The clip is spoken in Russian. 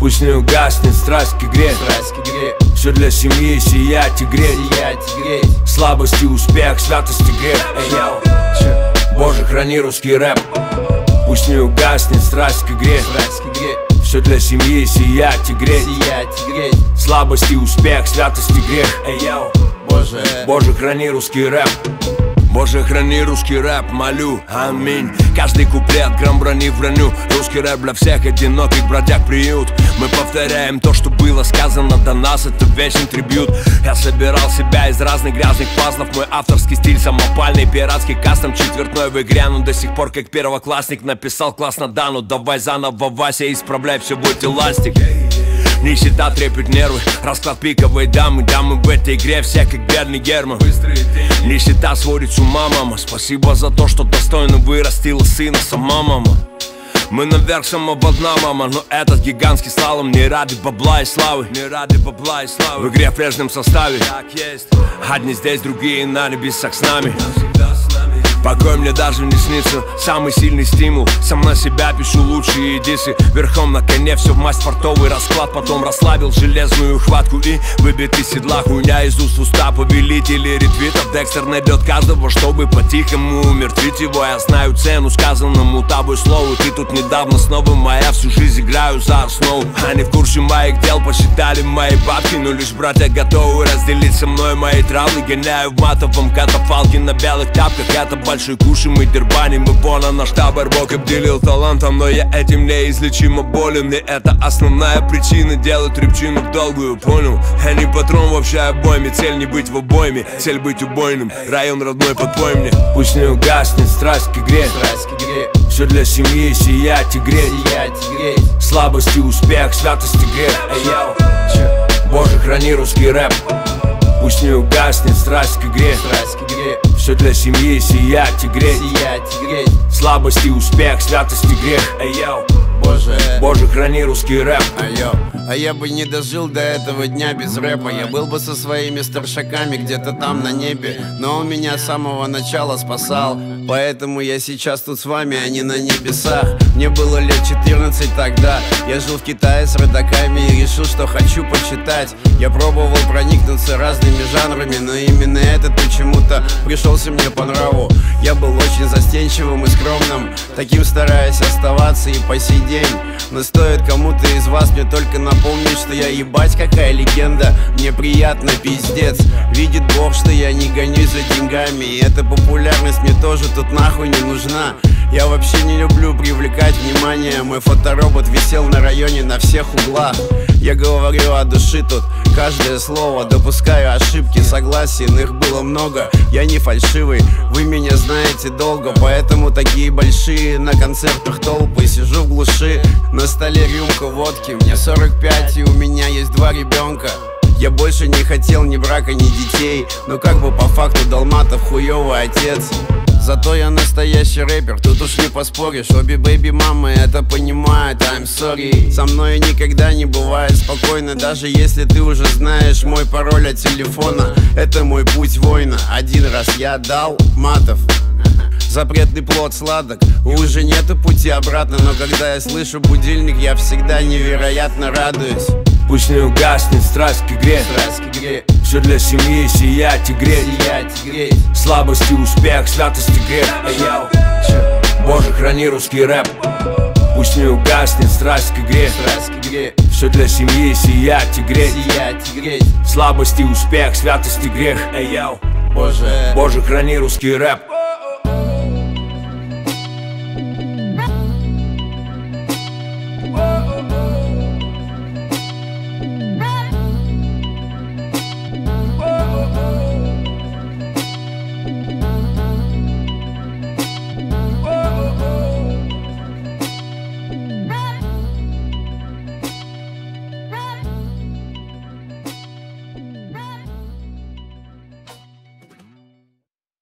Пусть не угаснет страсть к игре, все для семьи сиять и греть. Слабость и успех, святость и грех. Боже, храни русский рэп. Пусть не угаснет страсть к игре, все для семьи сиять и греть. Слабость и успех, святость и грех. Боже, храни русский рэп. Боже, храни русский рэп, молю, аминь. Каждый куплет, грамм брони в броню. Русский рэп для всех одиноких бродяг приют. Мы повторяем то, что было сказано до нас. Это вечный трибют. Я собирал себя из разных грязных пазлов. Мой авторский стиль самопальный, пиратский кастом четвертной в игре. Но до сих пор как первоклассник написал классно, да, ну давай заново, Вася, исправляй, все будет эластик. Нищета трепет нервы, расклад пиковой дамы. Дамы в этой игре все как бедный Герман. Нищета сводит с ума, мама. Спасибо за то, что достойно вырастила сына сама, мама. Мы наверх самого дна, мама. Но этот гигантский слалом не ради бабла и славы. В игре в прежнем составе. Одни здесь, другие на небесах с нами. Покой мне даже не снится, самый сильный стимул. Сам на себя пишу лучшие дисы. Верхом на коне все в масть, фартовый расклад. Потом расслабил железную хватку и выбит из седла. Хуйня из уст в уста, повелители ретвитов. Декстер найдет каждого, чтобы по-тихому умертвить его. Я знаю цену сказанному тобой слову. Ты тут недавно снова моя, всю жизнь играю за основу. Они в курсе моих дел, посчитали мои бабки. Но лишь братья готовы разделить со мной мои травмы. Гоняю в матовом катафалке на белых тапках. Это большой кушаем и дербаним. И вон наш табор Бог обделил талантом. Но я этим неизлечимо болен. И это основная причина делать репчину в долгую, понял? Я не патрон вообще обойме. Цель не быть в обойме, цель быть убойным. Район родной, подпой мне. Пусть не угаснет страсть к игре, все для семьи сиять и греть. Слабость и успех, святость и грех. Боже, храни русский рэп. Пусть не угаснет страсть к игре, все для семьи сиять и греть. Слабость и успех, святость и грех. Боже, храни русский рэп. А я бы не дожил до этого дня без рэпа. Я был бы со своими старшаками где-то там на небе. Но он меня с самого начала спасал. Поэтому я сейчас тут с вами, а не на небесах. Мне было лет 14 тогда. Я жил в Китае с родаками и решил, что хочу почитать. Я пробовал проникнуться разными жанрами, но именно этот почему-то пришелся мне по нраву. Я был очень застенчивым и скромным, таким стараюсь оставаться и по сей день. Но стоит кому-то из вас мне только напомнить, что я ебать какая легенда. Мне приятно, пиздец. Видит Бог, что я не гонюсь за деньгами. И эта популярность мне тоже тут нахуй не нужна. Я вообще не люблю привлекать внимание. Мой фоторобот висел на районе на всех углах. Я говорю о душе тут, каждое слово. Допускаю ошибки, согласен, их было много. Я не фальшивый, вы меня знаете долго. Поэтому такие большие на концертах толпы. Сижу в глуши, на столе рюмка водки. Мне 45 и у меня есть 2 ребенка. Я больше не хотел ни брака, ни детей. Но как бы по факту Долматов хуёвый отец. Зато я настоящий рэпер, тут уж не поспоришь. Обе бэйби-мамы это понимают, I'm sorry. Со мной никогда не бывает спокойно, даже если ты уже знаешь мой пароль от телефона. Это мой путь воина, один раз я дал матов. Запретный плод сладок, уже нету пути обратно. Но когда я слышу будильник, я всегда невероятно радуюсь. Пусть не угаснет страсть к игре, все для семьи сиять и греть. Слабость и успех, святость и грех. Боже, храни русский рэп. Пусть не угаснет страсть к игре, все для семьи сиять и греть. Слабость и успех, святость и грех. Боже, храни русский рэп.